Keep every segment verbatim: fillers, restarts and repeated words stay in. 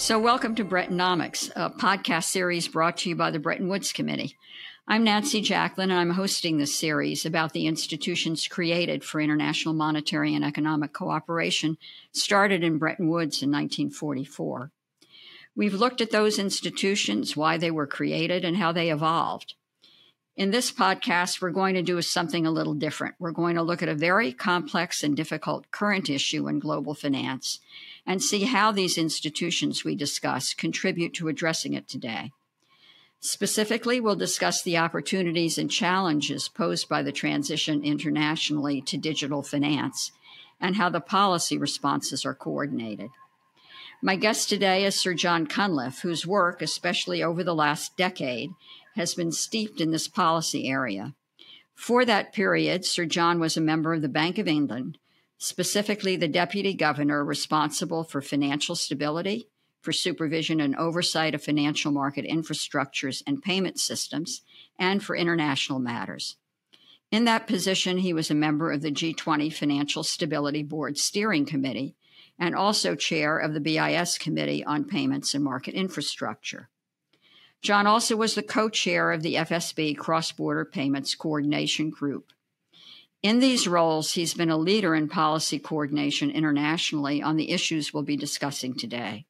So welcome to Brettonomics, a podcast series brought to you by the Bretton Woods Committee. I'm Nancy Jacklin, and I'm hosting this series about the institutions created for international monetary and economic cooperation, started in Bretton Woods in nineteen forty-four. We've looked at those institutions, why they were created, and how they evolved. In this podcast, we're going to do something a little different. We're going to look at a very complex and difficult current issue in global finance and see how these institutions we discuss contribute to addressing it today. Specifically, we'll discuss the opportunities and challenges posed by the transition internationally to digital finance and how the policy responses are coordinated. My guest today is Sir John Cunliffe, whose work, especially over the last decade, has been steeped in this policy area. For that period, Sir John was a member of the Bank of England, specifically the deputy governor responsible for financial stability, for supervision and oversight of financial market infrastructures and payment systems, and for international matters. In that position, he was a member of the G twenty Financial Stability Board Steering Committee and also chair of the B I S Committee on Payments and Market Infrastructure. John also was the co-chair of the F S B Cross-Border Payments Coordination Group. In these roles, he's been a leader in policy coordination internationally on the issues we'll be discussing today.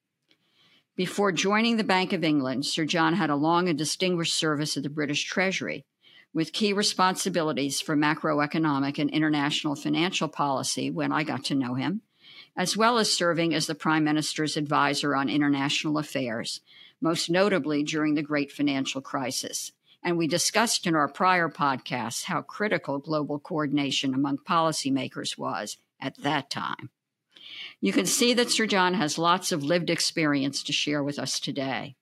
Before joining the Bank of England, Sir John had a long and distinguished service at the British Treasury, with key responsibilities for macroeconomic and international financial policy when I got to know him, as well as serving as the Prime Minister's advisor on international affairs, most notably during the Great Financial Crisis. And we discussed in our prior podcasts how critical global coordination among policymakers was at that time. You can see that Sir John has lots of lived experience to share with us today.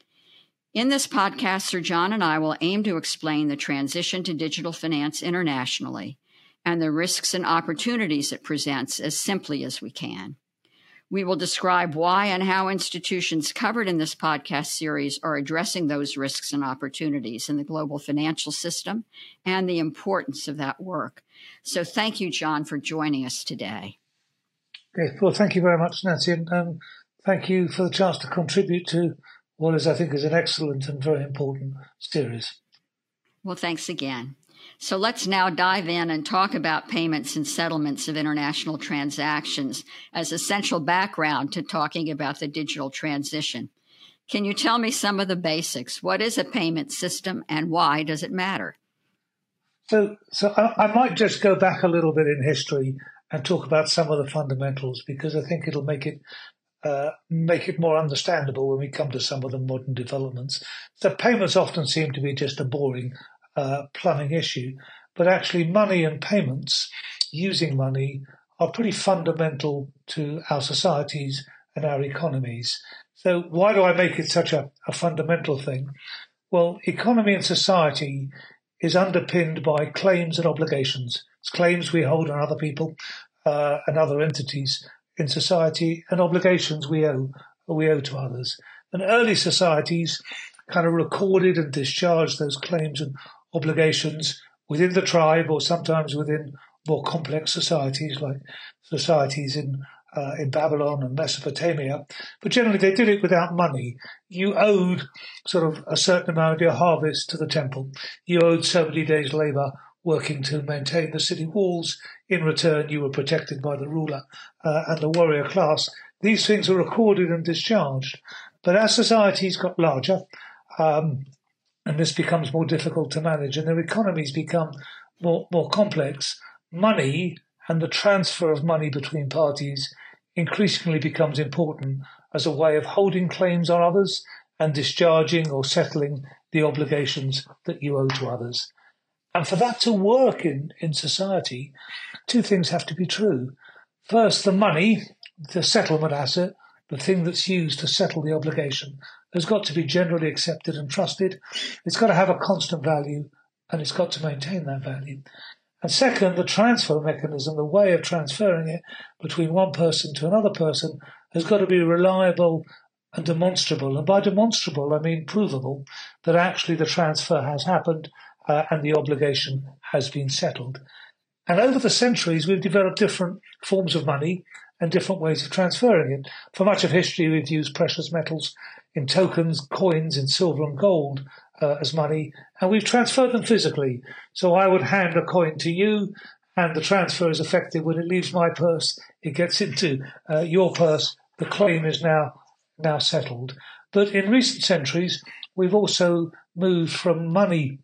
In this podcast, Sir John and I will aim to explain the transition to digital finance internationally and the risks and opportunities it presents as simply as we can. We will describe why and how institutions covered in this podcast series are addressing those risks and opportunities in the global financial system and the importance of that work. So thank you, John, for joining us today. Okay, well, thank you very much, Nancy, and um, thank you for the chance to contribute to what is, I think, is an excellent and very important series. Well, thanks again. So let's now dive in and talk about payments and settlements of international transactions as essential background to talking about the digital transition. Can you tell me some of the basics? What is a payment system and why does it matter? So, so I, I might just go back a little bit in history and talk about some of the fundamentals, because I think it'll make it uh, make it more understandable when we come to some of the modern developments. So payments often seem to be just a boring Uh, plumbing issue, but actually money and payments, using money, are pretty fundamental to our societies and our economies. So why do I make it such a, a fundamental thing? Well, economy and society is underpinned by claims and obligations. It's claims we hold on other people uh, and other entities in society, and obligations we owe we owe to others. And early societies kind of recorded and discharged those claims and obligations within the tribe, or sometimes within more complex societies like societies in uh, in Babylon and Mesopotamia. But generally they did it without money. You owed sort of a certain amount of your harvest to the temple. You owed so many days' labour working to maintain the city walls. In return, you were protected by the ruler uh, and the warrior class. These things were recorded and discharged. But as societies got larger, um, and this becomes more difficult to manage, and their economies become more, more complex, money and the transfer of money between parties increasingly becomes important as a way of holding claims on others and discharging or settling the obligations that you owe to others. And for that to work in, in society, two things have to be true. First, the money, the settlement asset, the thing that's used to settle the obligation, has got to be generally accepted and trusted. It's got to have a constant value, and it's got to maintain that value. And second, the transfer mechanism, the way of transferring it between one person to another person, has got to be reliable and demonstrable. And by demonstrable, I mean provable, that actually the transfer has happened uh, and the obligation has been settled. And over the centuries, we've developed different forms of money and different ways of transferring it. For much of history, we've used precious metals in tokens, coins in silver and gold uh, as money, and we've transferred them physically. So I would hand a coin to you, and the transfer is effective. When it leaves my purse, it gets into uh, your purse. The claim is now now settled. But in recent centuries, we've also moved from money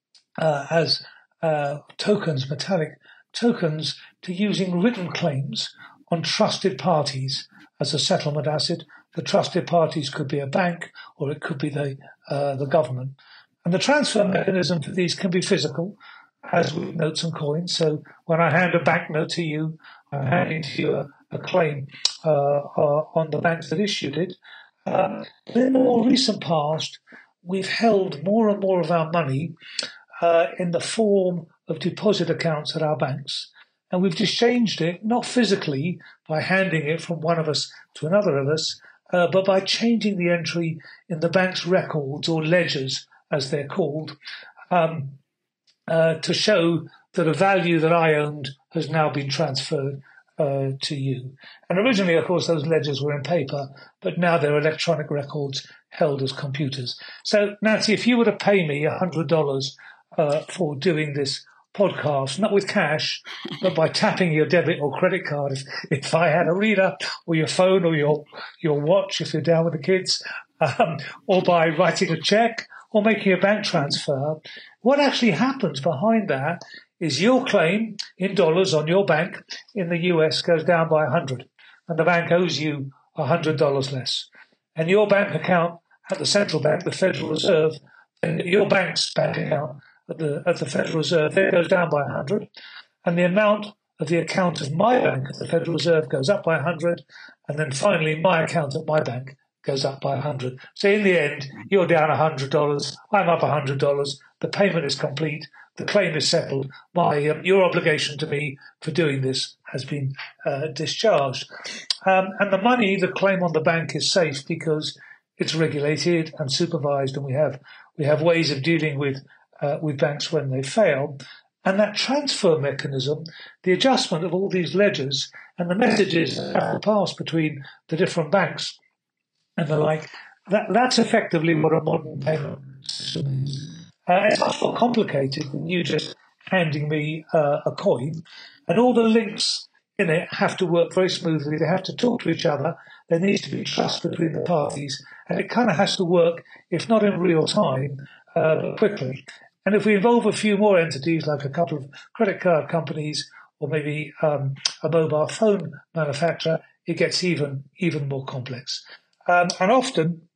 uh, as uh, tokens, metallic tokens, to using written claims on trusted parties as a settlement asset. The trusted parties could be a bank, or it could be the uh, the government. And the transfer mechanism for these can be physical, as with notes and coins. So when I hand a banknote to you, I'm handing to you a, a claim uh, uh, on the banks that issued it. Uh, in the more recent past, we've held more and more of our money uh, in the form of deposit accounts at our banks. And we've just changed it, not physically by handing it from one of us to another of us, uh, but by changing the entry in the bank's records, or ledgers, as they're called, um, uh, to show that a value that I owned has now been transferred uh, to you. And originally, of course, those ledgers were in paper, but now they're electronic records held as computers. So, Nancy, if you were to pay me one hundred dollars uh, for doing this podcast, not with cash, but by tapping your debit or credit card, if, if I had a reader, or your phone, or your your watch, if you're down with the kids, um, or by writing a check or making a bank transfer, what actually happens behind that is your claim in dollars on your bank in the U S goes down by one hundred, and the bank owes you one hundred dollars less. And your bank account at the central bank, the Federal Reserve, and your bank's bank account at the at the Federal Reserve, it goes down by one hundred, and the amount of the account of my bank at the Federal Reserve goes up by one hundred, and then finally my account at my bank goes up by one hundred. So in the end, you're down one hundred dollars, I'm up one hundred dollars, the payment is complete, the claim is settled, my um, your obligation to me for doing this has been uh, discharged. Um, and the money, the claim on the bank is safe because it's regulated and supervised, and we have we have ways of dealing with Uh, with banks when they fail. And that transfer mechanism, the adjustment of all these ledgers and the messages that have to pass between the different banks and the like, that, that's effectively what a modern payment system is. Uh, it's much more complicated than you just handing me uh, a coin, and all the links in it have to work very smoothly. They have to talk to each other. There needs to be trust between the parties, and it kind of has to work, if not in real time, uh, but quickly. And if we involve a few more entities, like a couple of credit card companies or maybe um, a mobile phone manufacturer, it gets even even more complex. Um, and often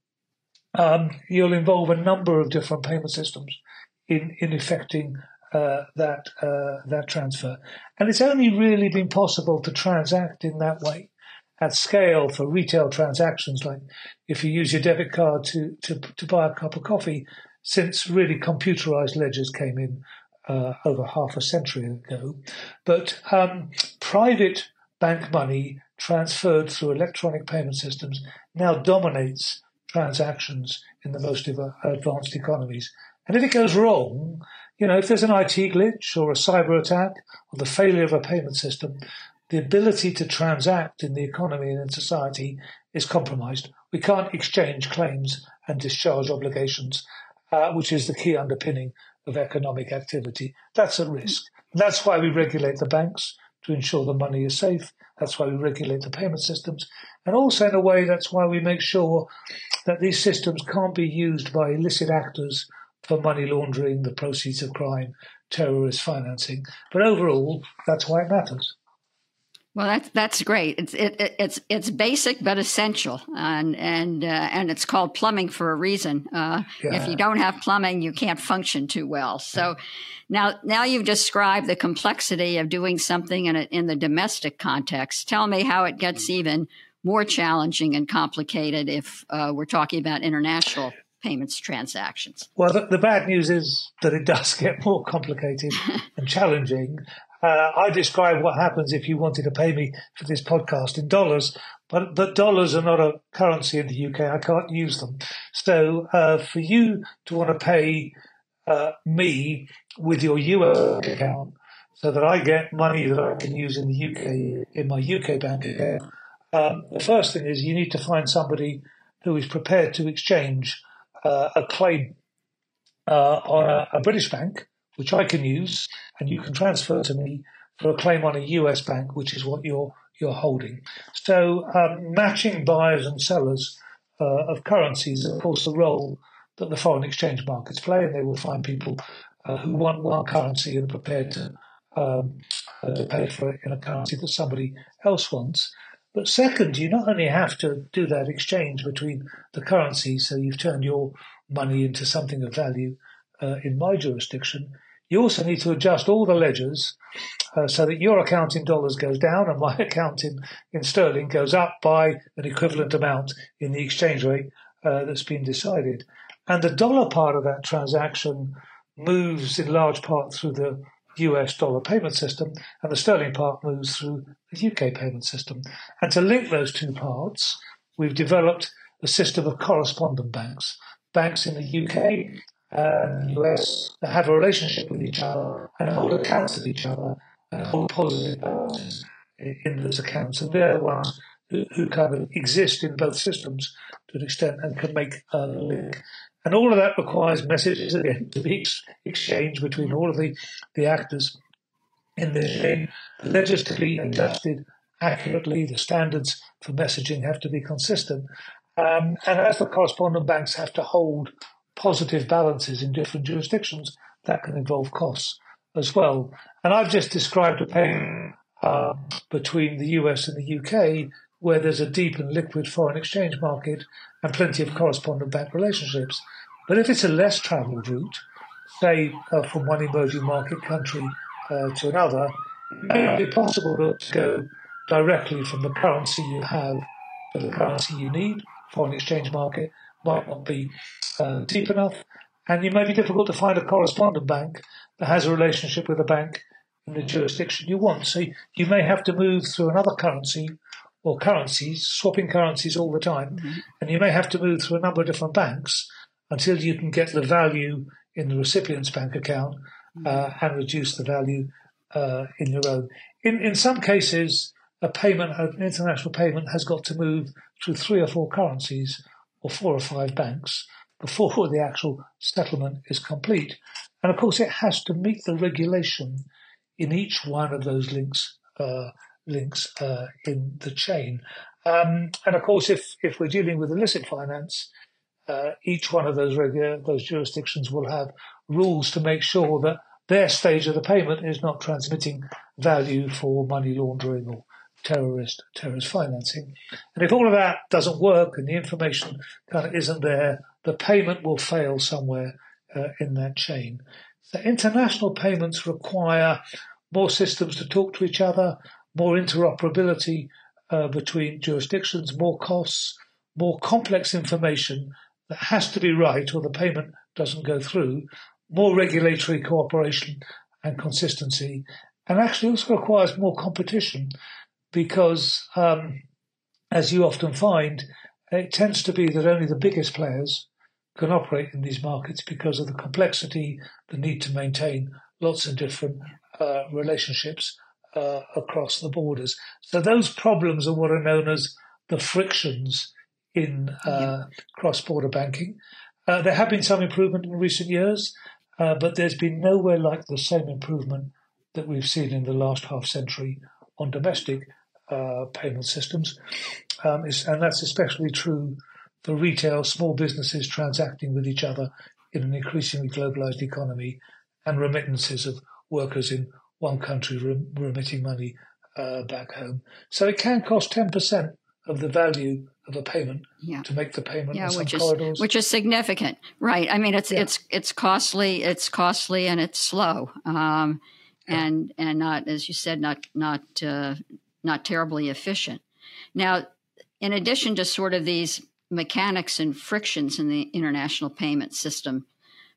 um, you'll involve a number of different payment systems in, in effecting uh, that uh, that transfer. And it's only really been possible to transact in that way at scale for retail transactions, like if you use your debit card to, to, to buy a cup of coffee, since really computerized ledgers came in uh, over half a century ago. But um, private bank money transferred through electronic payment systems now dominates transactions in the most advanced economies. And if it goes wrong, you know, if there's an I T glitch or a cyber attack or the failure of a payment system, the ability to transact in the economy and in society is compromised. We can't exchange claims and discharge obligations, Uh, which is the key underpinning of economic activity. That's a risk. That's why we regulate the banks, to ensure the money is safe. That's why we regulate the payment systems. And also, in a way, that's why we make sure that these systems can't be used by illicit actors for money laundering, the proceeds of crime, terrorist financing. But overall, that's why it matters. Well, that's that's great. It's it, it, it's it's basic but essential, and and uh, and it's called plumbing for a reason. Uh, yeah. If you don't have plumbing, you can't function too well. So now now you've described the complexity of doing something in a, in the domestic context. Tell me how it gets even more challenging and complicated if uh, we're talking about international payments transactions. Well, the, the bad news is that it does get more complicated and challenging. Uh, I describe what happens if you wanted to pay me for this podcast in dollars, but, but dollars are not a currency in the U K. I can't use them. So uh, for you to want to pay uh, me with your U S account, so that I get money that I can use in the U K, in my U K bank account, um, the first thing is you need to find somebody who is prepared to exchange uh, a claim uh, on a, a British bank, which I can use, and you can transfer to me for a claim on a U S bank, which is what you're you're holding. So um, matching buyers and sellers uh, of currencies is, of course, the role that the foreign exchange markets play, and they will find people uh, who want one currency and are prepared to, um, uh, to pay for it in a currency that somebody else wants. But second, you not only have to do that exchange between the currencies, so you've turned your money into something of value uh, in my jurisdiction, you also need to adjust all the ledgers uh, so that your account in dollars goes down and my account in, in sterling goes up by an equivalent amount in the exchange rate uh, that's been decided. And the dollar part of that transaction moves in large part through the U S dollar payment system, and the sterling part moves through the U K payment system. And to link those two parts, we've developed a system of correspondent banks, banks in the U K and the U S that have a relationship with each other and hold accounts with each other and hold positive balances in those accounts. And they're the ones who, who kind of exist in both systems to an extent and can make a link. And all of that requires messages, again, to be ex- exchanged between all of the, the actors in the chain. The ledgers to be adjusted accurately. The standards for messaging have to be consistent. Um, and as the correspondent banks have to hold positive balances in different jurisdictions, that can involve costs as well. And I've just described a pair uh, between the U S and the U K, where there's a deep and liquid foreign exchange market and plenty of correspondent bank relationships. But if it's a less travelled route, say uh, from one emerging market country uh, to another, it may not be possible to go directly from the currency you have to the currency you need. Foreign exchange market might not be uh, deep enough, and it may be difficult to find a correspondent bank that has a relationship with a bank in the jurisdiction you want. So you may have to move through another currency or currencies, swapping currencies all the time, mm-hmm. and you may have to move through a number of different banks until you can get the value in the recipient's bank account uh, and reduce the value uh, in your own. In in some cases, a payment, an international payment, has got to move through three or four currencies or four or five banks before the actual settlement is complete. And of course, it has to meet the regulation in each one of those links uh, links uh, in the chain. Um, and of course, if if we're dealing with illicit finance, uh, each one of those regular, those jurisdictions will have rules to make sure that their stage of the payment is not transmitting value for money laundering or terrorist terrorist financing. And if all of that doesn't work and the information kind of isn't there, the payment will fail somewhere uh, in that chain. So international payments require more systems to talk to each other, more interoperability uh, between jurisdictions, more costs, more complex information that has to be right or the payment doesn't go through, more regulatory cooperation and consistency, and actually also requires more competition because, um, as you often find, it tends to be that only the biggest players can operate in these markets because of the complexity, the need to maintain lots of different uh, relationships uh, across the borders. So those problems are what are known as the frictions in uh, yeah. cross-border banking. Uh, there have been some improvement in recent years, uh, but there's been nowhere like the same improvement that we've seen in the last half century on domestic uh, payment systems. Um, and that's especially true for retail, small businesses transacting with each other in an increasingly globalized economy, and remittances of workers in one country rem- remitting money uh, back home. So it can cost ten percent of the value of a payment yeah. to make the payment yeah, in some which is, corridors. Which is significant, right? I mean, it's yeah. it's it's costly, it's costly, and it's slow, um, yeah. and and not, as you said, not not uh, not terribly efficient. Now, in addition to sort of these mechanics and frictions in the international payment system,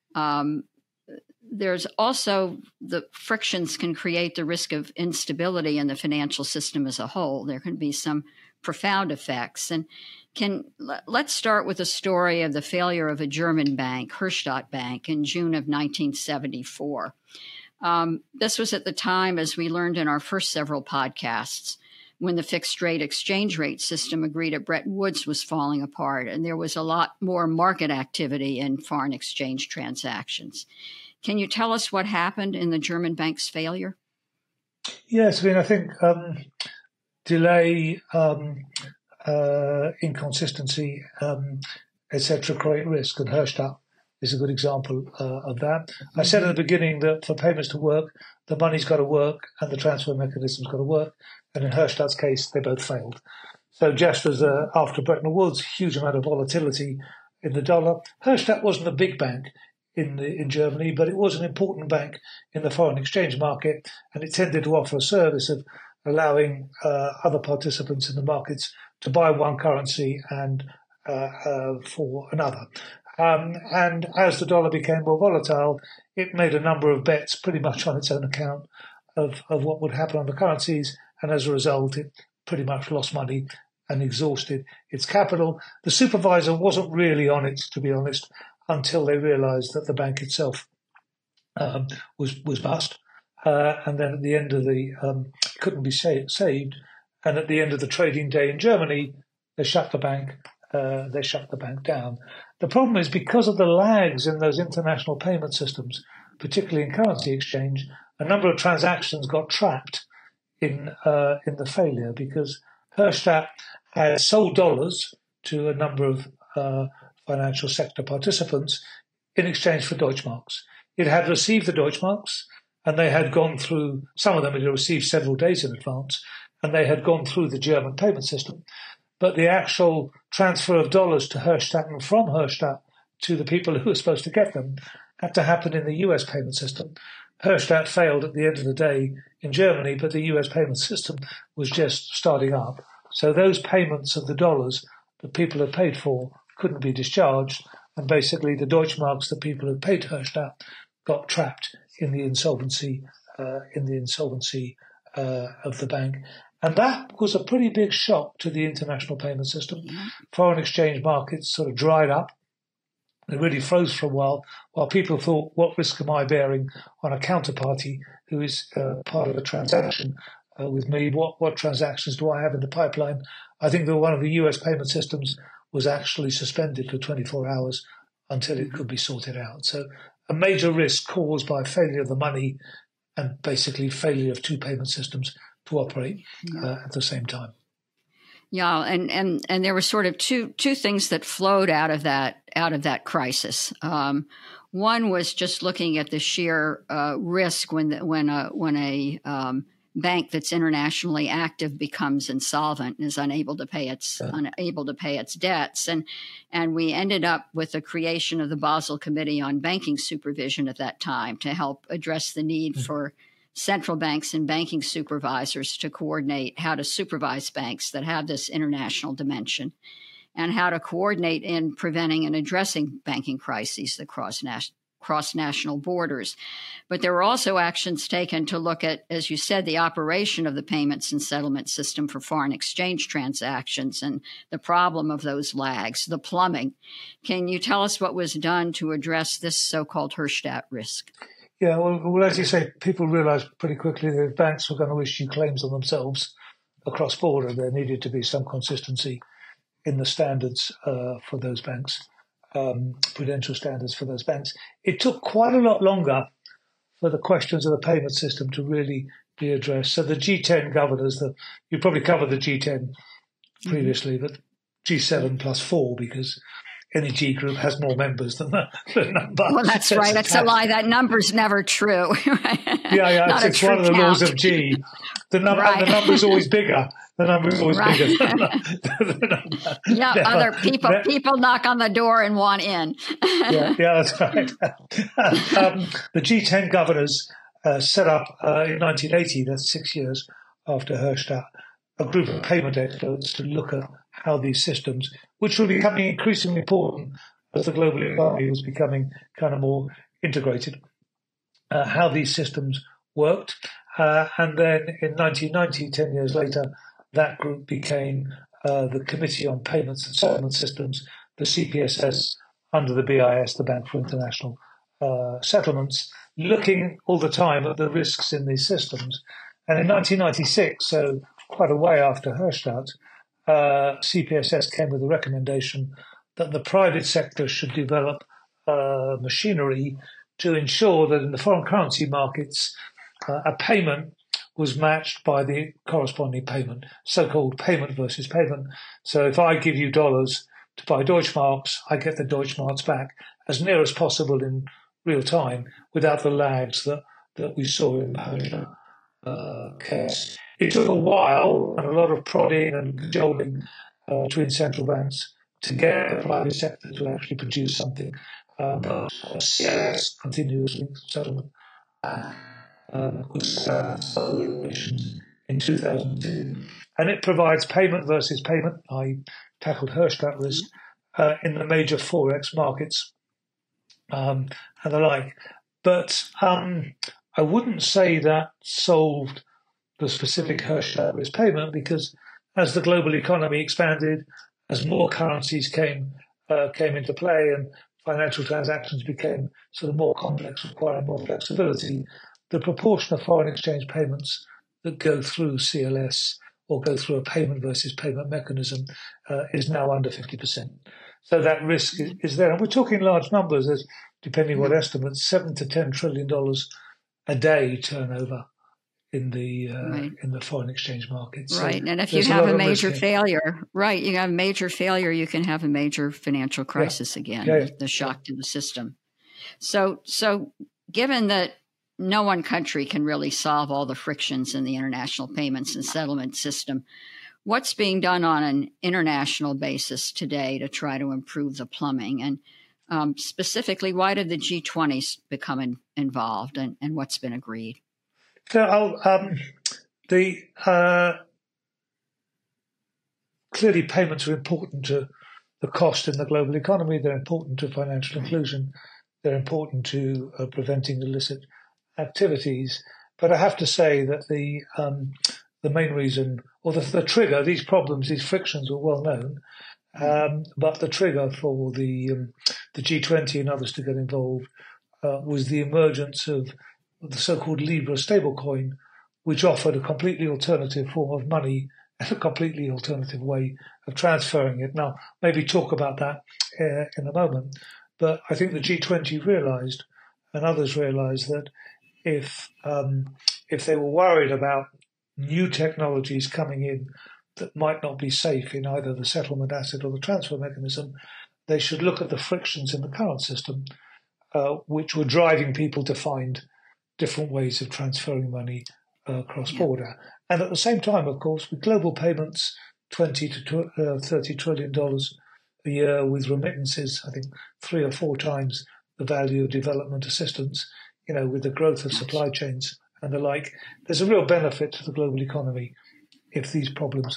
um, there's also the frictions can create the risk of instability in the financial system as a whole. There can be some profound effects. And can let's start with a story of the failure of a German bank, Herstatt Bank, in June of nineteen seventy-four. Um, this was at the time, as we learned in our first several podcasts, when the fixed rate exchange rate system agreed at Bretton Woods was falling apart, and there was a lot more market activity in foreign exchange transactions. Can you tell us what happened in the German bank's failure? Yes, I mean, I think um, delay, um, uh, inconsistency, um, et cetera, create risk, and Herstatt is a good example uh, of that. Mm-hmm. I said at the beginning that for payments to work, the money's got to work and the transfer mechanism's got to work. And in Herstatt's case, they both failed. So just as uh, after Bretton Woods, huge amount of volatility in the dollar. Herstatt wasn't a big bank in the, in Germany, but it was an important bank in the foreign exchange market, and it tended to offer a service of allowing uh, other participants in the markets to buy one currency and uh, uh, for another. Um, and as the dollar became more volatile, it made a number of bets pretty much on its own account of, of what would happen on the currencies. And as a result, it pretty much lost money and exhausted its capital. The supervisor wasn't really on it, to be honest, until they realized that the bank itself um, was, was bust. Uh, and then at the end of the, um, couldn't be sa- saved. And at the end of the trading day in Germany, they shut the bank. Uh, they shut the bank down. The problem is because of the lags in those international payment systems, particularly in currency exchange, a number of transactions got trapped in uh, in the failure because Herstatt had sold dollars to a number of uh, financial sector participants in exchange for Deutschmarks. It had received the Deutschmarks, and they had gone through, some of them it had received several days in advance, and they had gone through the German payment system. But the actual transfer of dollars to Herstatt and from Herstatt to the people who were supposed to get them had to happen in the U S payment system. Herstatt failed at the end of the day in Germany, but the U S payment system was just starting up. So those payments of the dollars that people had paid for couldn't be discharged, and basically the Deutschmarks that people had paid to Herstatt got trapped in the insolvency uh, in the insolvency uh, of the bank. And that was a pretty big shock to the international payment system. Mm-hmm. Foreign exchange markets sort of dried up. They really froze for a while, while people thought, what risk am I bearing on a counterparty who is uh, part of a transaction uh, with me? What what transactions do I have in the pipeline? I think that one of the U S payment systems was actually suspended for twenty-four hours until it could be sorted out. So a major risk caused by failure of the money and basically failure of two payment systems to operate uh, at the same time. Yeah, and, and, and there were sort of two two things that flowed out of that out of that crisis. Um, one was just looking at the sheer uh, risk when the, when a when a um, bank that's internationally active becomes insolvent and is unable to pay its yeah. unable to pay its debts, and and we ended up with the creation of the Basel Committee on Banking Supervision at that time to help address the need mm-hmm. for central banks and banking supervisors to coordinate how to supervise banks that have this international dimension and how to coordinate in preventing and addressing banking crises that cross, nas- cross national borders. But there were also actions taken to look at, as you said, the operation of the payments and settlement system for foreign exchange transactions and the problem of those lags, the plumbing. Can you tell us what was done to address this so-called Herstatt risk? Yeah, well, well, as you say, people realised pretty quickly that if banks were going to issue claims on themselves across border, there needed to be some consistency in the standards uh, for those banks, um, prudential standards for those banks. It took quite a lot longer for the questions of the payment system to really be addressed. So the G ten governors, the, you probably covered the G ten previously, mm-hmm. but G seven plus four because any G group has more members than the, the number. Well, that's right. That's a lie. That number's never true. yeah, yeah. It's, it's one of the count. laws of G. The, num- right. the number's always bigger. The number's always right. bigger. Than the, the number. Yeah, never, other people never. people knock on the door and want in. yeah, yeah, that's right. um, the G ten governors uh, set up uh, in nineteen eighty, that's six years after Herstatt, a group of payment experts to look at how these systems, which were becoming increasingly important as the global economy was becoming kind of more integrated, uh, how these systems worked. Uh, and then in nineteen ninety, ten years later, that group became uh, the Committee on Payments and Settlement Systems, the C P S S, under the B I S, the Bank for International uh, Settlements. looking all the time at the risks in these systems. And in nineteen ninety-six, so quite a way after Herstatt, uh, C P S S came with a recommendation that the private sector should develop uh, machinery to ensure that in the foreign currency markets, uh, a payment was matched by the corresponding payment, so-called payment versus payment. So if I give you dollars to buy Deutschmarks, I get the Deutschmarks back as near as possible in real time without the lags that, that we saw in the Herstatt uh, case. It took a while and a lot of prodding and cajoling uh, between central banks to get the private sector to actually produce something. Um, but C L S, Continuous Link Settlement, uh, uh, was uh, in two thousand two. And it provides payment versus payment. I tackled Herstatt risk uh, in the major Forex markets um, and the like. But um, I wouldn't say that solved the specific Herstatt risk payment, because as the global economy expanded, as more currencies came uh, came into play and financial transactions became sort of more complex, requiring more flexibility, the proportion of foreign exchange payments that go through C L S or go through a payment versus payment mechanism uh, is now under fifty percent. So that risk is, is there. And we're talking large numbers, as depending on what estimates, seven to ten trillion dollars a day turnover in the uh, right. in the foreign exchange market. So right, and if you have a, a major failure, right, you have a major failure, you can have a major financial crisis yeah. again, yeah, yeah. the shock to the system. So, so given that no one country can really solve all the frictions in the international payments and settlement system, what's being done on an international basis today to try to improve the plumbing? And um, specifically, why did the G twenty become in, involved, and, and what's been agreed? So I'll, um, the uh, clearly payments are important to the cost in the global economy. They're important to financial inclusion. They're important to uh, preventing illicit activities. But I have to say that the um, the main reason, or the, the trigger, these problems, these frictions were well known. Um, but the trigger for the um, the G twenty and others to get involved uh, was the emergence of the so-called Libra stablecoin, which offered a completely alternative form of money and a completely alternative way of transferring it. Now, maybe talk about that uh, in a moment, but I think the G twenty realised, and others realised, that if um, if they were worried about new technologies coming in that might not be safe in either the settlement asset or the transfer mechanism, they should look at the frictions in the current system, uh, which were driving people to find different ways of transferring money uh, cross-border. Yeah. And at the same time, of course, with global payments, twenty to thirty trillion dollars a year, with remittances, I think three or four times the value of development assistance, you know, with the growth of supply chains and the like, there's a real benefit to the global economy if these problems,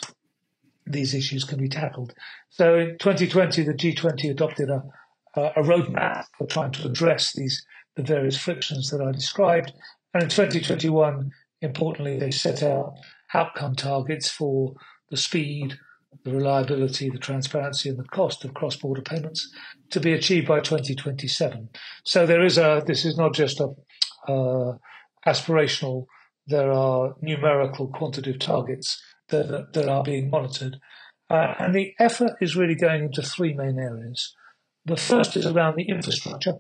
these issues can be tackled. So in twenty twenty, the G twenty adopted a, a roadmap for trying to address these the various frictions that I described. And in twenty twenty-one, importantly, they set out outcome targets for the speed, the reliability, the transparency, and the cost of cross-border payments to be achieved by twenty twenty-seven. So there is a, this is not just a uh, aspirational, there are numerical quantitative targets that, that are being monitored. Uh, and the effort is really going into three main areas. The first is around the infrastructure.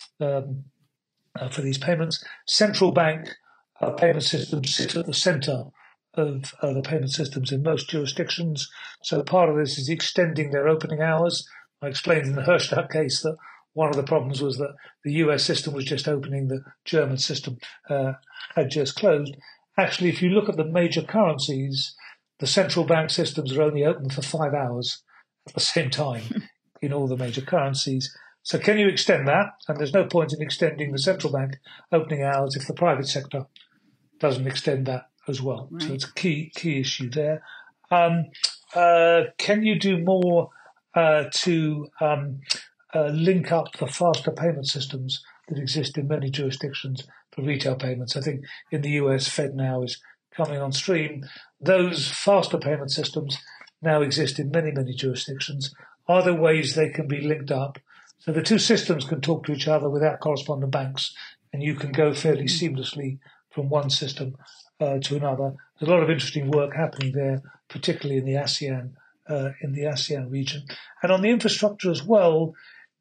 Um, Uh, for these payments. Central bank uh, payment systems sit at the centre of uh, the payment systems in most jurisdictions. So part of this is extending their opening hours. I explained in the Herstatt case that one of the problems was that the U S system was just opening, the German system uh, had just closed. Actually, if you look at the major currencies, the central bank systems are only open for five hours at the same time in all the major currencies. So can you extend that? And there's no point in extending the central bank opening hours if the private sector doesn't extend that as well. Right. So it's a key key issue there. Um, uh, can you do more uh, to um, uh, link up the faster payment systems that exist in many jurisdictions for retail payments? I think in the U S, FedNow is coming on stream. Those faster payment systems now exist in many, many jurisdictions. Are there ways they can be linked up so the two systems can talk to each other without correspondent banks and you can go fairly seamlessly from one system uh, to another. There's a lot of interesting work happening there, particularly in the ASEAN uh, in the ASEAN region. And on the infrastructure as well,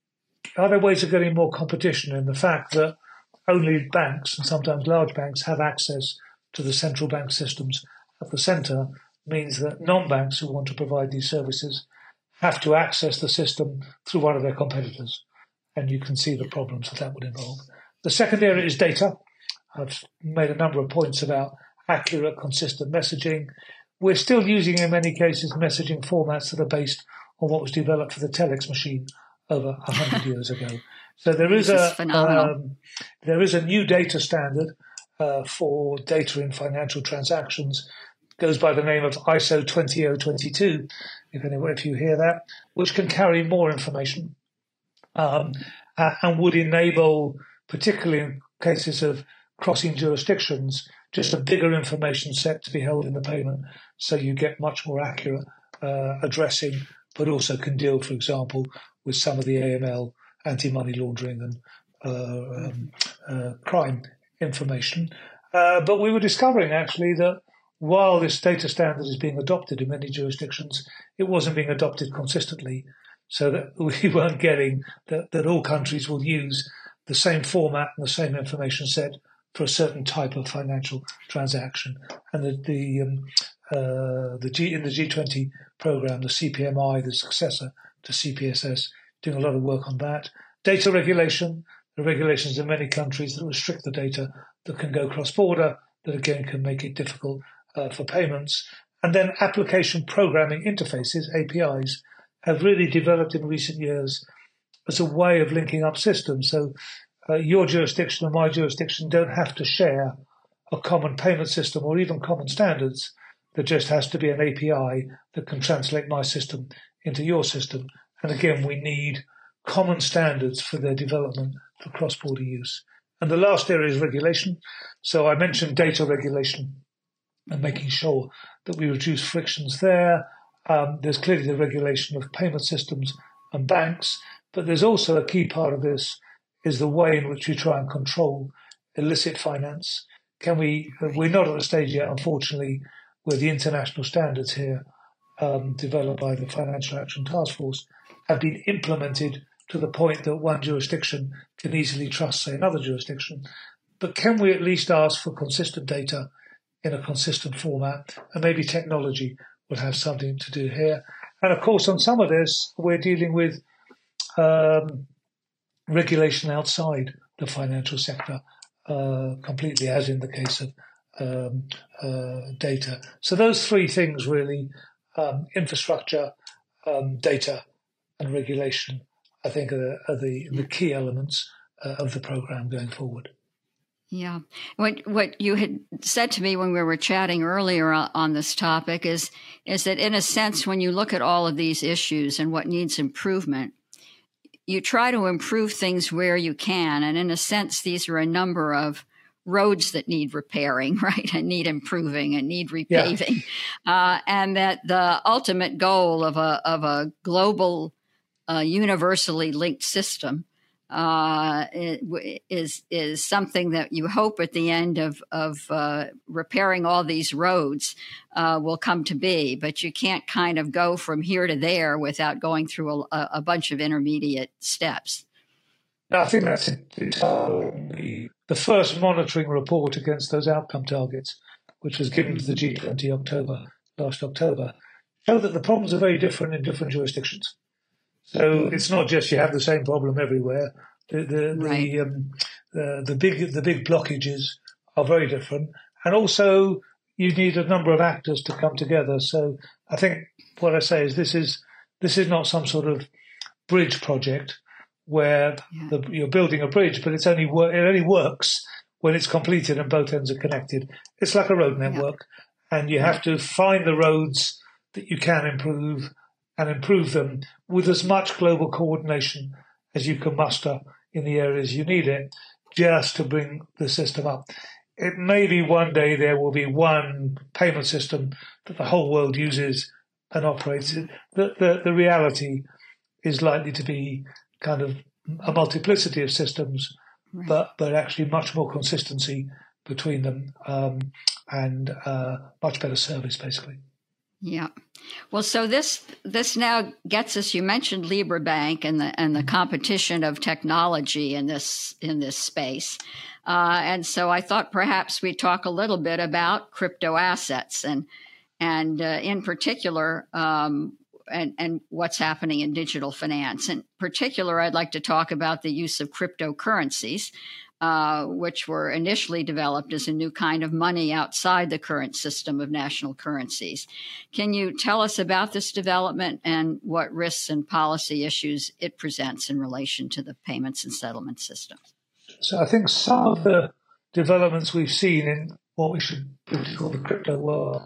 are there ways of getting more competition in the fact that only banks, and sometimes large banks, have access to the central bank systems at the centre, means that non-banks who want to provide these services have to access the system through one of their competitors. And you can see the problems that that would involve. The second area is data. I've made a number of points about accurate, consistent messaging. We're still using, in many cases, messaging formats that are based on what was developed for the telex machine over one hundred years ago. So there is this a is um, there is a new data standard uh, for data in financial transactions. It goes by the name of I S O twenty oh twenty-two, if anyone, if you hear that, which can carry more information um, and would enable, particularly in cases of crossing jurisdictions, just a bigger information set to be held in the payment, so you get much more accurate uh, addressing, but also can deal, for example, with some of the A M L, anti-money laundering and uh, um, uh, crime information. Uh, but we were discovering, actually, that while this data standard is being adopted in many jurisdictions, it wasn't being adopted consistently, so that we weren't getting that, that all countries will use the same format and the same information set for a certain type of financial transaction. And the, the, um, uh, the G, in the G twenty program, the C P M I, the successor to C P S S, doing a lot of work on that. Data regulation, the regulations in many countries that restrict the data that can go cross-border, that again can make it difficult uh, for payments. And then application programming interfaces, A P Is, have really developed in recent years as a way of linking up systems. So uh, your jurisdiction and my jurisdiction don't have to share a common payment system or even common standards. There just has to be an A P I that can translate my system into your system. And again, we need common standards for their development for cross-border use. And the last area is regulation. So I mentioned data regulation and making sure that we reduce frictions there. Um, there's clearly the regulation of payment systems and banks, but there's also a key part of this is the way in which we try and control illicit finance. Can we, we're not at the stage yet, unfortunately, where the international standards here um, developed by the Financial Action Task Force have been implemented to the point that one jurisdiction can easily trust, say, another jurisdiction. But can we at least ask for consistent data in a consistent format? And maybe technology will have something to do here. And of course, on some of this, we're dealing with um, regulation outside the financial sector uh, completely, as in the case of um, uh, data. So those three things really, um, infrastructure, um, data, and regulation, I think, are, are the, the key elements uh, of the program going forward. Yeah. What what you had said to me when we were chatting earlier on this topic is is that, in a sense, when you look at all of these issues and what needs improvement, you try to improve things where you can. And in a sense, these are a number of roads that need repairing, right, and need improving and need repaving. Yeah. Uh, and that the ultimate goal of a of a global, uh, universally linked system uh, is is something that you hope at the end of of uh, repairing all these roads uh, will come to be. But you can't kind of go from here to there without going through a, a bunch of intermediate steps. I think that's it. The first monitoring report against those outcome targets, which was given to the G twenty October last October, showed that the problems are very different in different jurisdictions. So it's not just you have the same problem everywhere. The the right. the, um, the the big the big blockages are very different, and also you need a number of actors to come together. So I think what I say is this is this is not some sort of bridge project where yeah. the, you're building a bridge, but it's only wor- it only works when it's completed and both ends are connected. It's like a road network, yeah. and you have to find the roads that you can improve and improve them with as much global coordination as you can muster in the areas you need it, just to bring the system up. It may be one day there will be one payment system that the whole world uses and operates. The, the, the reality is likely to be kind of a multiplicity of systems right. but but actually much more consistency between them um, and uh, much better service, basically. Yeah. Well, so this this now gets us. You mentioned Libra Bank and the and the competition of technology in this in this space, uh, and so I thought perhaps we'd talk a little bit about crypto assets and and uh, in particular um, and and what's happening in digital finance. In particular, I'd like to talk about the use of cryptocurrencies, Uh, which were initially developed as a new kind of money outside the current system of national currencies. Can you tell us about this development and what risks and policy issues it presents in relation to the payments and settlement system? So I think some of the developments we've seen in what we should call the crypto world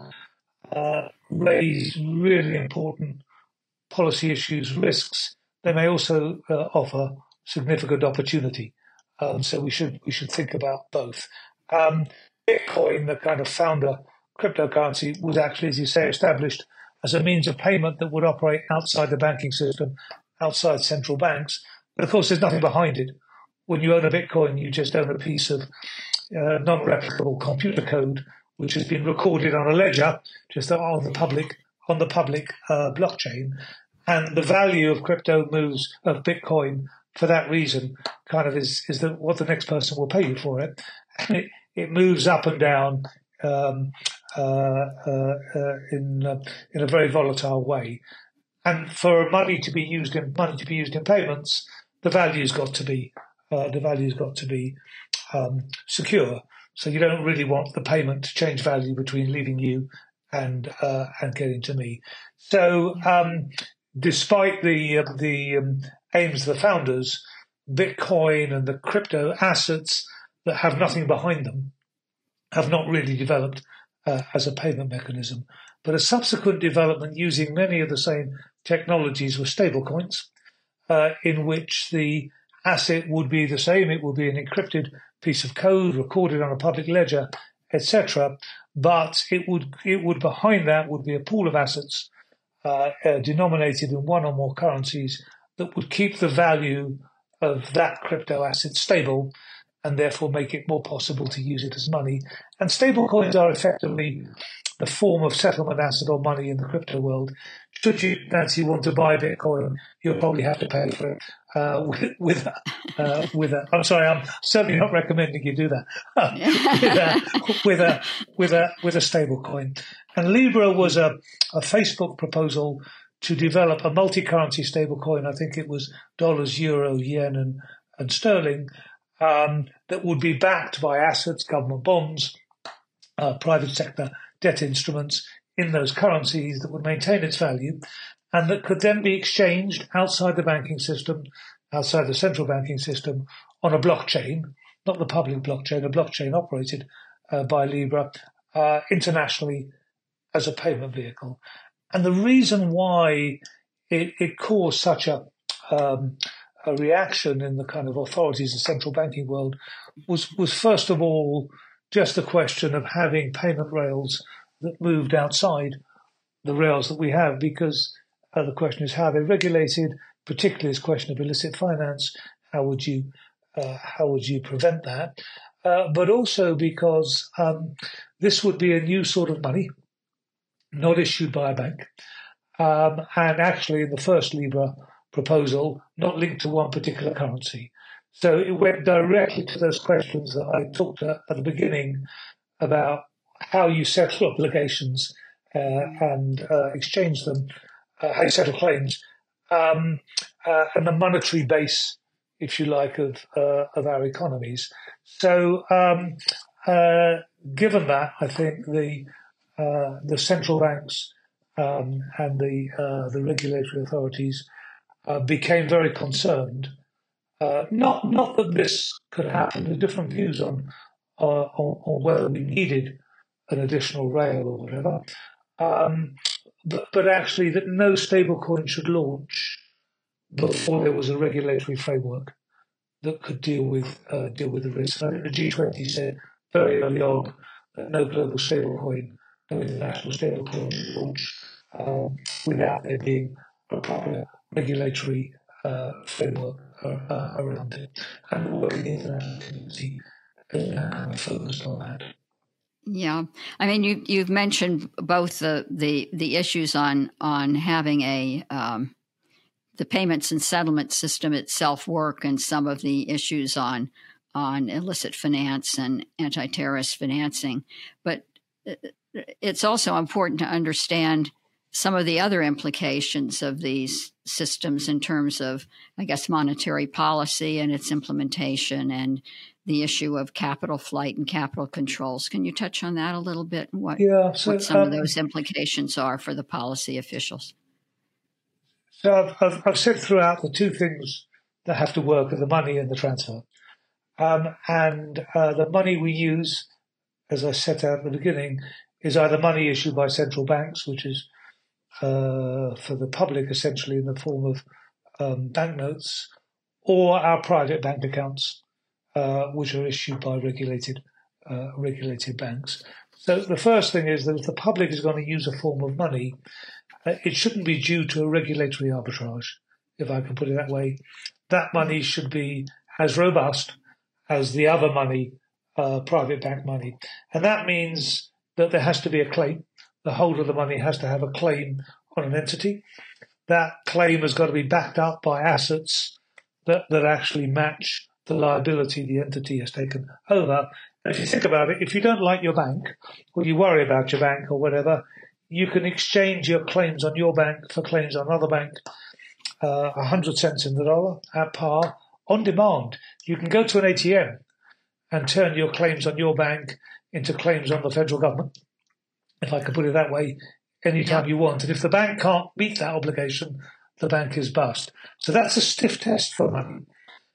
uh, raise really important policy issues, risks. They may also uh, offer significant opportunity. Um, so we should we should think about both. Um, Bitcoin, the kind of founder cryptocurrency, was actually, as you say, established as a means of payment that would operate outside the banking system, outside central banks. But of course, there's nothing behind it. When you own a Bitcoin, you just own a piece of uh, non-replicable computer code, which has been recorded on a ledger, just on the public on the public uh, blockchain. And the value of crypto moves of Bitcoin for that reason, kind of is is that what the next person will pay you for it. And it, it moves up and down um, uh, uh, uh, in uh, in a very volatile way. And for money to be used in money to be used in payments, the value's got to be uh, the value's got to be um, secure. So you don't really want the payment to change value between leaving you and uh, and getting to me. So um, despite the uh, the um, aims of the founders, Bitcoin and the crypto assets that have nothing behind them have not really developed uh, as a payment mechanism. But a subsequent development using many of the same technologies were stablecoins, uh, in which the asset would be the same. It would be an encrypted piece of code recorded on a public ledger, et cetera. But it would it would behind that would be a pool of assets uh, uh, denominated in one or more currencies that would keep the value of that crypto asset stable and therefore make it more possible to use it as money. And stablecoins are effectively the form of settlement asset or money in the crypto world. Should you, Nancy, want to buy Bitcoin, you'll probably have to pay for it uh, with with uh, with a. I'm sorry, I'm certainly not recommending you do that with a with a with a with a stablecoin. And Libra was a, a Facebook proposal to develop a multi-currency stablecoin. I think it was dollars, euro, yen, and and sterling um, that would be backed by assets, government bonds, uh, private sector debt instruments in those currencies that would maintain its value and that could then be exchanged outside the banking system, outside the central banking system, on a blockchain, not the public blockchain, a blockchain operated uh, by Libra uh, internationally as a payment vehicle. And the reason why it, it caused such a, um, a reaction in the kind of authorities of the central banking world was, was first of all just the question of having payment rails that moved outside the rails that we have, because uh, the question is how they're regulated, particularly this question of illicit finance. How would you uh, how would you prevent that? Uh, but also because um, this would be a new sort of money, not issued by a bank, um, and actually in the first Libra proposal, not linked to one particular currency. So it went directly to those questions that I talked at, at the beginning about how you settle obligations uh, and uh, exchange them, uh, how you settle claims, um, uh, and the monetary base, if you like, of uh, of our economies. So, um, uh, given that, I think the uh, the central banks um, and the uh, the regulatory authorities uh, became very concerned. Uh, not not that this could happen. There's different views on, uh, on on whether we needed an additional rail or whatever, um, but, but actually that no stablecoin should launch before there was a regulatory framework that could deal with uh, deal with the risk. I think the G twenty said very early on that no global stablecoin, no international stablecoin should launch um, without there being a proper regulatory uh, framework uh, around it. And the working international community is now focused on that. Yeah, I mean, you you've mentioned both the the, the issues on on having a um, the payments and settlement system itself work, and some of the issues on on illicit finance and anti-terrorist financing. But it's also important to understand some of the other implications of these systems in terms of, I guess, monetary policy and its implementation, and the issue of capital flight and capital controls. Can you touch on that a little bit, and what, yeah, so, what some um, of those implications are for the policy officials? So I've, I've, I've said throughout the two things that have to work are the money and the transfer. Um, and uh, the money we use, as I set out at the beginning, is either money issued by central banks, which is uh, for the public essentially in the form of um, banknotes, or our private bank accounts, uh, which are issued by regulated uh, regulated banks. So the first thing is that if the public is going to use a form of money, uh, it shouldn't be due to a regulatory arbitrage, if I can put it that way. That money should be as robust as the other money, uh, private bank money. And that means that there has to be a claim. The holder of the money has to have a claim on an entity. That claim has got to be backed up by assets that, that actually match the liability the entity has taken over. And if you think about it, if you don't like your bank, or you worry about your bank or whatever, you can exchange your claims on your bank for claims on another bank, uh, one hundred cents in the dollar at par, on demand. You can go to an A T M and turn your claims on your bank into claims on the federal government, if I can put it that way, anytime you want. And if the bank can't meet that obligation, the bank is bust. So that's a stiff test for money.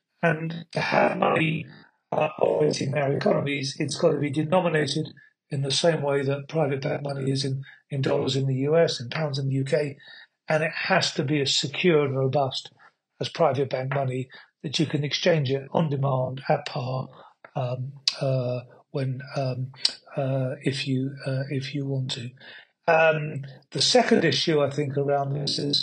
And to have money uh, operating in our economies, it's got to be denominated in the same way that private bank money is in, in dollars in the U S, in pounds in the U K, and it has to be as secure and robust as private bank money that you can exchange it on demand at par um, uh, when um, uh, if you uh, if you want to. Um, the second issue I think around this is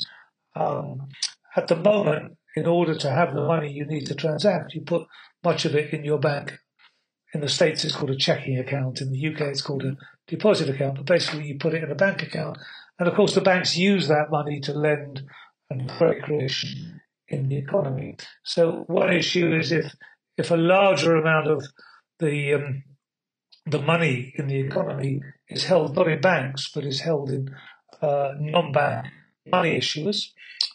um, at the moment, in order to have the money you need to transact, you put much of it in your bank. In the States, it's called a checking account. In the U K, it's called a deposit account. But basically, you put it in a bank account. And of course, the banks use that money to lend and credit creation in the economy. So one issue is if if a larger amount of the um, the money in the economy is held not in banks, but is held in uh, non-bank money issuers,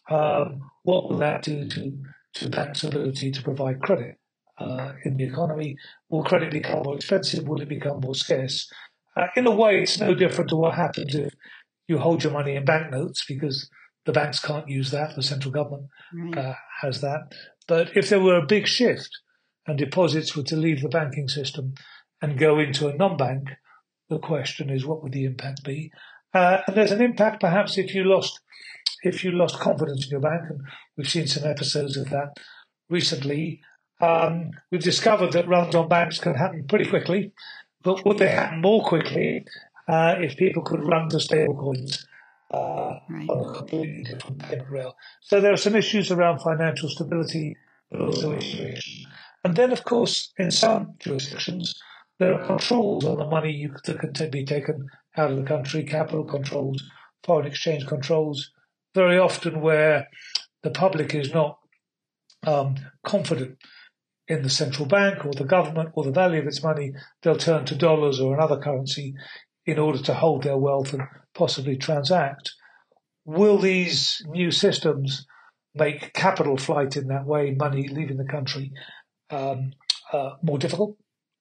um, what will that do to, to banks' ability to provide credit uh, in the economy? Will credit become more expensive? Will it become more scarce? Uh, in a way, it's no different to what happens if you hold your money in banknotes, because the banks can't use that. The central government Right. uh, has that. But if there were a big shift and deposits were to leave the banking system and go into a non-bank, the question is, what would the impact be? Uh, and there's an impact perhaps if you lost if you lost confidence in your bank, and we've seen some episodes of that recently. Um, we've discovered that runs on banks can happen pretty quickly, but would they happen more quickly uh, if people could run to stablecoins uh, Right. on a completely different payment rail? So there are some issues around financial stability, but also issues. And then, of course, in some jurisdictions, there are controls on the money you, that can be taken out of the country, capital controls, foreign exchange controls, very often where the public is not um, confident in the central bank or the government or the value of its money, they'll turn to dollars or another currency in order to hold their wealth and possibly transact. Will these new systems make capital flight in that way, money leaving the country, um, uh, more difficult?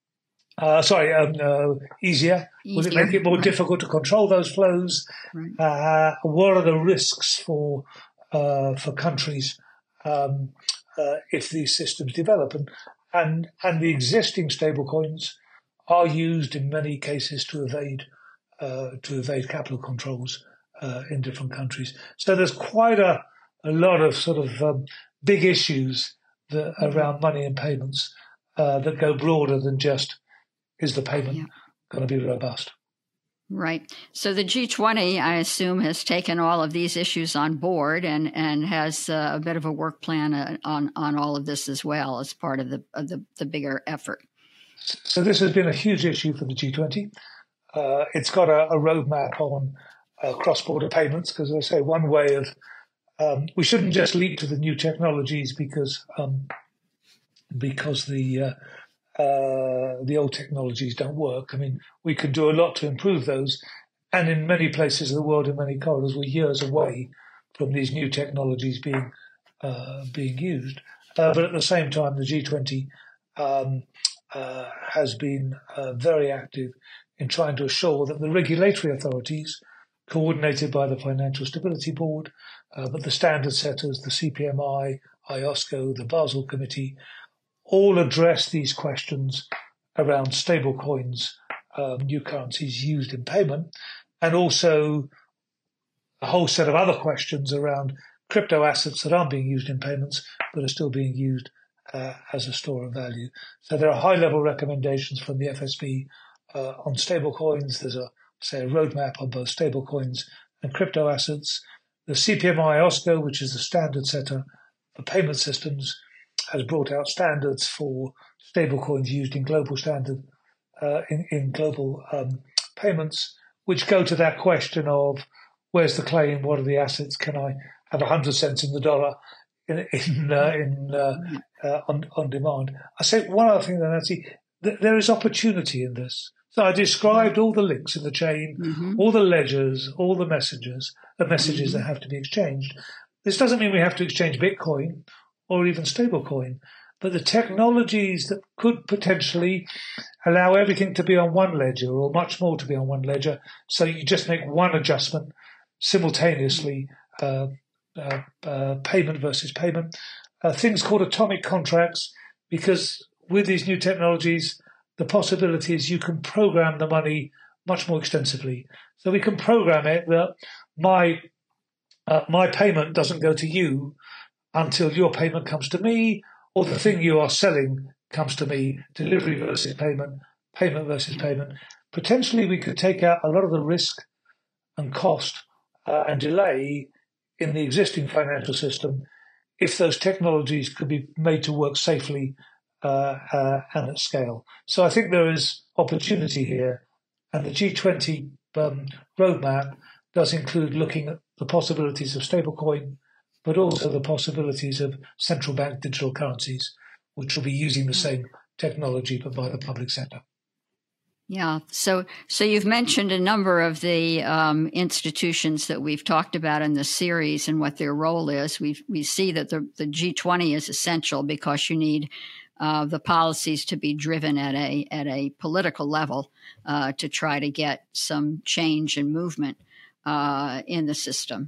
Uh, sorry, um, uh, easier. Will it Easier, make it more right. difficult to control those flows? Right. Uh, what are the risks for uh, for countries um, uh, if these systems develop? And and and the existing stablecoins are used in many cases to evade uh, to evade capital controls uh, in different countries. So there's quite a a lot of sort of um, big issues that, around money and payments uh, that go broader than just, is the payment Yeah. going to be robust? Right. So the G twenty, I assume, has taken all of these issues on board and, and has uh, a bit of a work plan uh, on, on all of this as well as part of the of the, the bigger effort. So this has been a huge issue for the G twenty. Uh, it's got a, a roadmap on uh, cross-border payments because, as I say, one way of um, we shouldn't just leap to the new technologies because um, because the uh, Uh, the old technologies don't work. I mean, we could do a lot to improve those. And in many places of the world, in many corridors, we're years away from these new technologies being uh, being used. Uh, but at the same time, the G twenty um, uh, has been uh, very active in trying to assure that the regulatory authorities, coordinated by the Financial Stability Board, uh, but the standard setters, the C P M I, I O S C O, the Basel Committee, all address these questions around stablecoins, um, new currencies used in payment, and also a whole set of other questions around crypto assets that aren't being used in payments but are still being used uh, as a store of value. So there are high-level recommendations from the F S B uh, on stablecoins. There's a say a roadmap on both stablecoins and crypto assets. The C P M I I O S C O, which is the standard setter for payment systems, has brought out standards for stablecoins used in global standard uh, in, in global um, payments, which go to that question of where's the claim, what are the assets, can I have a hundred cents in the dollar in in, uh, in uh, uh, on on demand? I say one other thing, then, Nancy, th- there is opportunity in this. So I described all the links in the chain, mm-hmm. all the ledgers, all the messages, the messages mm-hmm. that have to be exchanged. This doesn't mean we have to exchange Bitcoin or even stablecoin, but the technologies that could potentially allow everything to be on one ledger or much more to be on one ledger, so you just make one adjustment simultaneously, uh, uh, uh, payment versus payment, uh, things called atomic contracts, because with these new technologies, the possibility is you can program the money much more extensively. So we can program it that my uh, my payment doesn't go to you until your payment comes to me, or the thing you are selling comes to me, delivery versus payment, payment versus payment. Potentially, we could take out a lot of the risk and cost uh, and delay in the existing financial system if those technologies could be made to work safely uh, uh, and at scale. So I think there is opportunity here, and the G twenty um, roadmap does include looking at the possibilities of stablecoin, but also the possibilities of central bank digital currencies, which will be using the same technology but by the public sector. Yeah. So, so you've mentioned a number of the um, institutions that we've talked about in this series and what their role is. We we see that the, the G twenty is essential because you need uh, the policies to be driven at a at a political level uh, to try to get some change and movement uh, in the system.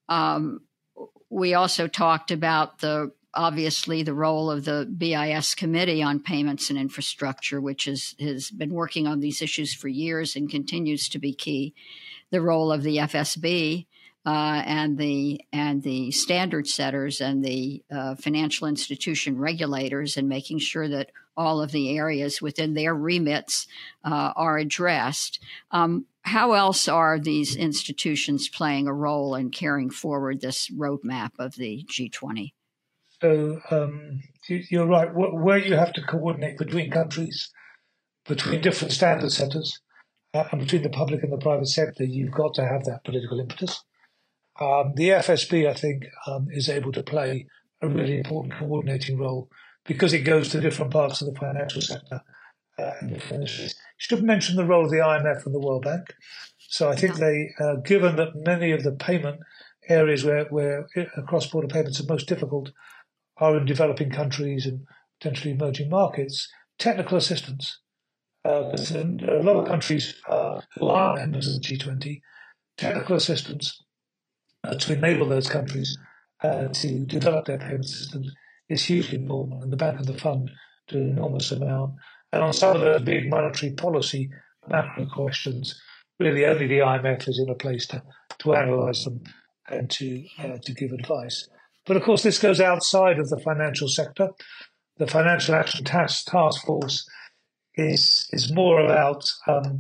Um, we also talked about the obviously the role of the B I S Committee on Payments and Infrastructure, which is, has been working on these issues for years and continues to be key. The role of the F S B uh, and the and the standard setters and the uh, financial institution regulators, and making sure that all of the areas within their remits uh, are addressed. Um, how else are these institutions playing a role in carrying forward this roadmap of the G twenty? So um, you're right. Where you have to coordinate between countries, between different standard setters, uh, and between the public and the private sector, you've got to have that political impetus. Um, the F S B, I think, um, is able to play a really important coordinating role because it goes to different parts of the financial sector. Uh, and different industries. You should mention the role of the I M F and the World Bank. So I think they, uh, given that many of the payment areas where, where cross-border payments are most difficult are in developing countries and potentially emerging markets, technical assistance. Uh, a lot of countries uh, who are members of the G twenty, technical assistance uh, to enable those countries uh, to develop their payment systems is hugely important, and the Bank and the Fund do an enormous amount. And on some of those big monetary policy macro questions, really only the I M F is in a place to, to analyse them and to uh, to give advice. But of course, this goes outside of the financial sector. The Financial Action Task, task Force is is more about um,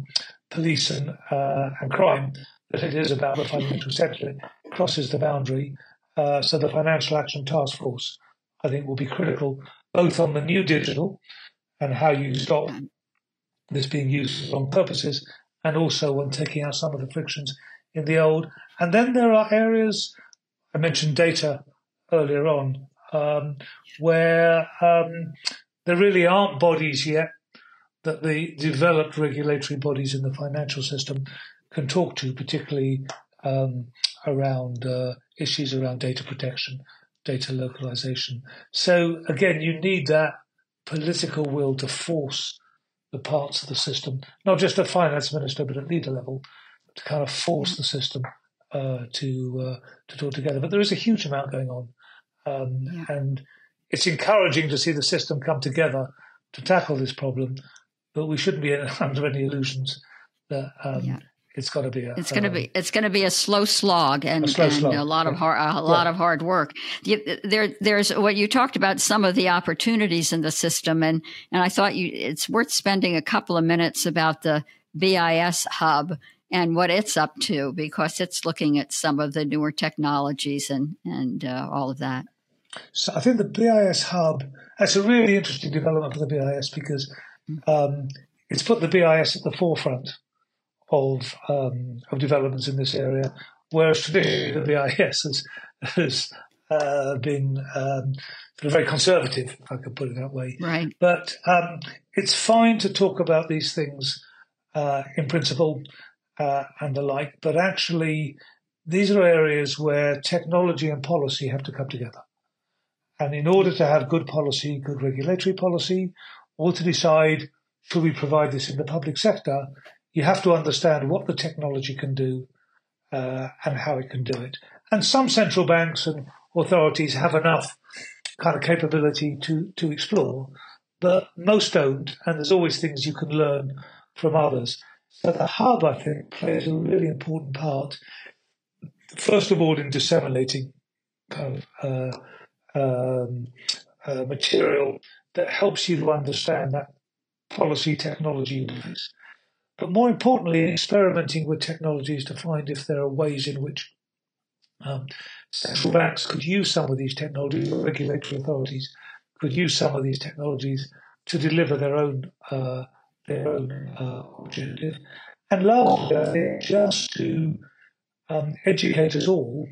police and uh, and crime that it is about the financial sector. It crosses the boundary. Uh, so the Financial Action Task Force, I think, will be critical, both on the new digital and how you stop this being used for wrong purposes, and also on taking out some of the frictions in the old. And then there are areas, I mentioned data earlier on, um, where um, there really aren't bodies yet that the developed regulatory bodies in the financial system can talk to, particularly um, around uh, issues around data protection, data localization. So again, you need that political will to force the parts of the system, not just at finance minister, but at leader level, to kind of force the system uh, to uh, to talk together. But there is a huge amount going on, um, yeah. and it's encouraging to see the system come together to tackle this problem. But we shouldn't be under any illusions that um, yeah. it's got to be. A, it's going to um, be. It's going to be a slow slog and a, slow and slog. a lot yeah. of hard, a lot yeah. of hard work. There, there's what you talked about. Some of the opportunities in the system, and and I thought you. It's worth spending a couple of minutes about the B I S hub and what it's up to, because it's looking at some of the newer technologies and and uh, all of that. So I think the B I S hub. That's a really interesting development for the B I S because. Um, it's put the B I S at the forefront of um, of developments in this area, whereas traditionally the B I S has, has uh, been um, sort of very conservative, if I could put it that way. Right. But um, it's fine to talk about these things uh, in principle uh, and the like, but actually these are areas where technology and policy have to come together. And in order to have good policy, good regulatory policy, or to decide, should we provide this in the public sector, you have to understand what the technology can do uh, and how it can do it. And some central banks and authorities have enough kind of capability to, to explore, but most don't, and there's always things you can learn from others. So the hub, I think, plays a really important part, first of all, in disseminating kind of uh, um, uh, material that helps you to understand that policy technology interface. But more importantly, experimenting with technologies to find if there are ways in which um, central banks could use some of these technologies, or regulatory authorities could use some of these technologies to deliver their own uh, their own uh, objective. And lastly, I think just to um, educate us all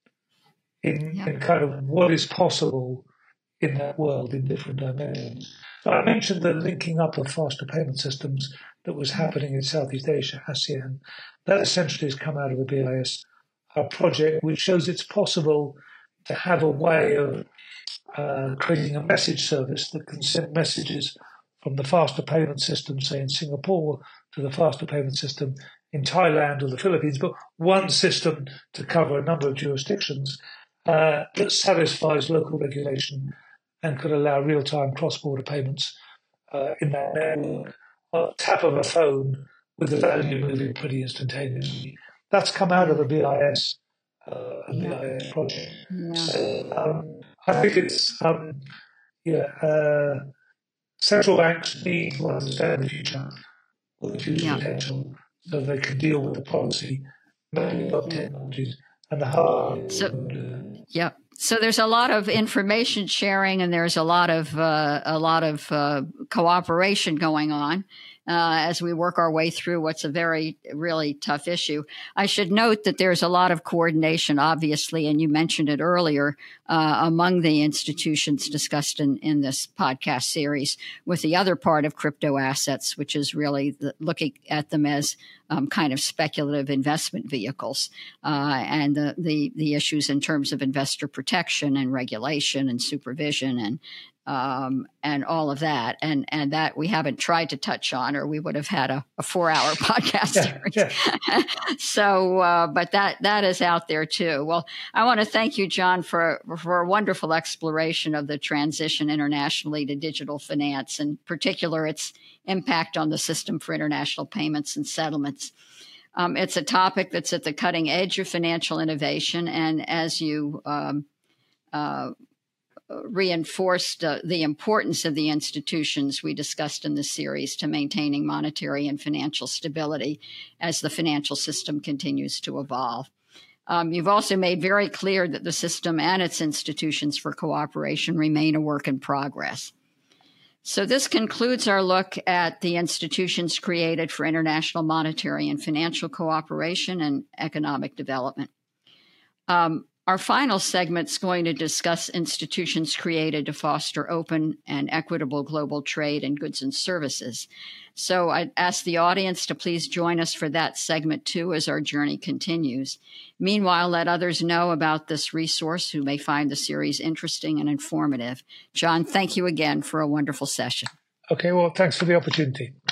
in, yeah. in kind of what is possible in that world in different dimensions. So I mentioned the linking up of faster payment systems that was happening in Southeast Asia, ASEAN. That essentially has come out of the B I S uh, project, which shows it's possible to have a way of uh, creating a message service that can send messages from the faster payment system, say in Singapore, to the faster payment system in Thailand or the Philippines, but one system to cover a number of jurisdictions uh, that satisfies local regulation and could allow real-time cross-border payments uh, in that network, on the tap of a phone with the value moving pretty instantaneously. That's come out of the B I S, uh, yeah. B I S project. Yeah. So um, I think it's, um, yeah, uh, central banks need to understand the future, or the future yeah. potential, so they can deal with the policy, maybe of technologies, and the hard. So, yeah. So there's a lot of information sharing, and there's a lot of uh, a lot of uh, cooperation going on uh, as we work our way through what's a very really tough issue. I should note that there's a lot of coordination, obviously, and you mentioned it earlier, uh, among the institutions discussed in, in this podcast series, with the other part of crypto assets, which is really the, looking at them as Um, kind of speculative investment vehicles, uh, and the, the the issues in terms of investor protection and regulation and supervision and um, and all of that, and and that we haven't tried to touch on, or we would have had a, a four hour podcast yeah, series. Yeah. so, uh, but that that is out there too. Well, I want to thank you, John, for for a wonderful exploration of the transition internationally to digital finance, in particular its impact on the system for international payments and settlements. Um, it's a topic that's at the cutting edge of financial innovation, and as you um, uh, reinforced uh, the importance of the institutions we discussed in this series to maintaining monetary and financial stability as the financial system continues to evolve. Um, you've also made very clear that the system and its institutions for cooperation remain a work in progress. So this concludes our look at the institutions created for international monetary and financial cooperation and economic development. Um, our final segment is going to discuss institutions created to foster open and equitable global trade in goods and services. So I'd ask the audience to please join us for that segment too as our journey continues. Meanwhile, let others know about this resource who may find the series interesting and informative. John, thank you again for a wonderful session. Okay, well, thanks for the opportunity.